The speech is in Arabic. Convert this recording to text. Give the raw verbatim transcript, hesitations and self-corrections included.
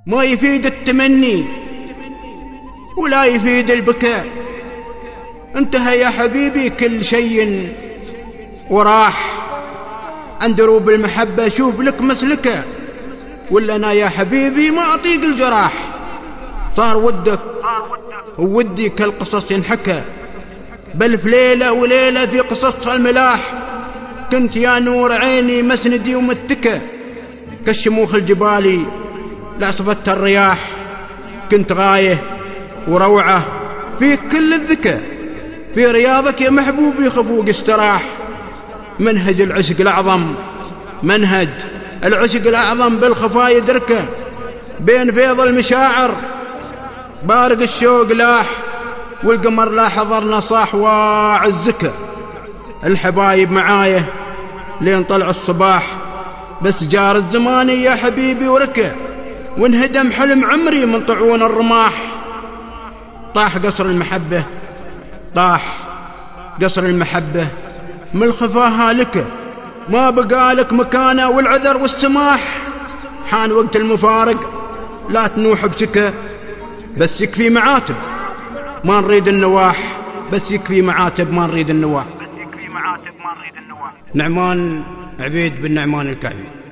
ما يفيد التمني ولا يفيد البكاء، انتهى يا حبيبي كل شيء وراح عند دروب المحبة، شوف لك مسلكة، ولا أنا يا حبيبي ما أطيق الجراح. صار ودك وودي كالقصص ينحكى، بل في ليلة وليلة في قصصها الملاح، كنت يا نور عيني مسندي ومتكة، كالشموخ الجبالي لا صفت الرياح، كنت غاية وروعة في كل الذكى، في رياضك يا محبوبي خفوق استراح. منهج العشق الأعظم، منهج العشق الأعظم بالخفا يدركه، بين فيض المشاعر بارق الشوق لاح، والقمر لا حضرنا صاح واع الزكى. الحبايب معايه لين طلع الصباح، بس جار الزمان يا حبيبي وركى، وانهدم حلم عمري من طعون الرماح. طاح قصر المحبة، طاح قصر المحبة من الخفا هالكة، ما بقالك مكانه والعذر والسماح. حان وقت المفارق لا تنوح بشكا، بس يكفي معاتب ما نريد النواح، بس يكفي معاتب ما نريد النواح. نعمان عبيد بن نعمان الكعبي.